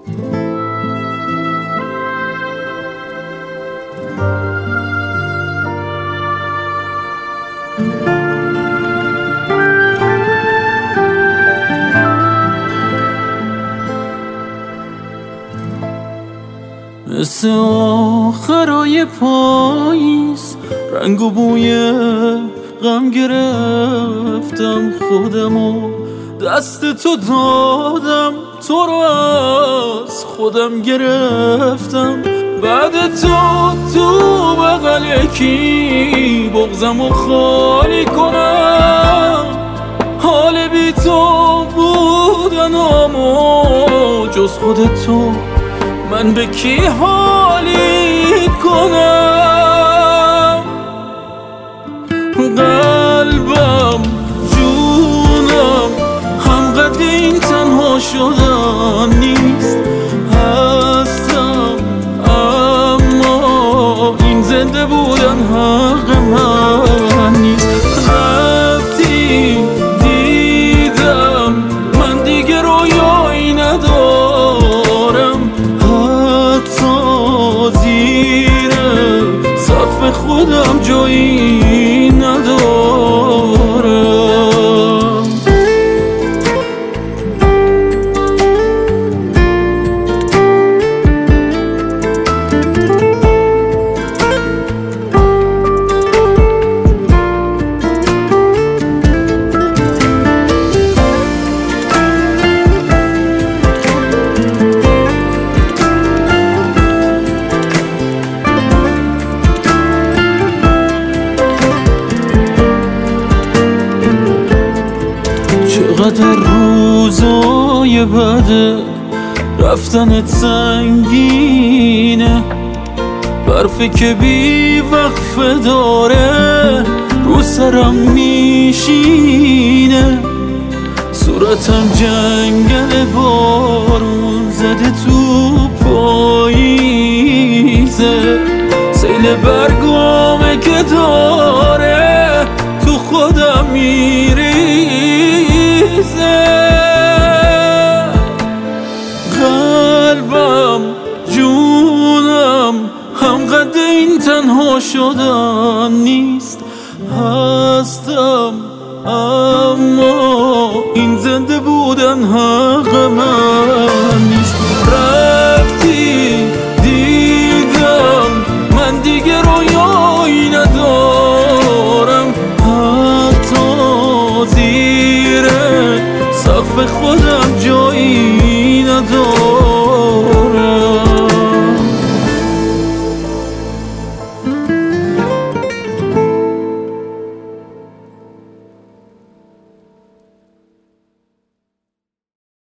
مثل آخرای پاییز رنگ و بوی غم گرفتم خودمو، دست تو دادم، تو رو از خودم گرفتم. بعد تو بغل یکی بغضمو خالی کنم، حال بی تو بودنامو جز خودتو من به کی حالی کنم؟ قلبم جونم همقدر این تنها شدن نیست، هستم اما این زنده بودن حق من نیست. رفتی دیدم من دیگه رویایی ندارم، زیر سقف خودم جایی ندارم. چقدر روزای بده رفتنت سنگینه، برفی که بی وقفه داره رو سرم میشینه. صورتم جنگل بارون زده تو پاییزه، سیل برگامه که داره تو خودم قلبم جونم همقدر این تنها شدن نیست، هستم اما این زنده بودن حق من نیست. رفتی دیدم من دیگه رویایی ندارم، حتی زیر سقف خودم جایی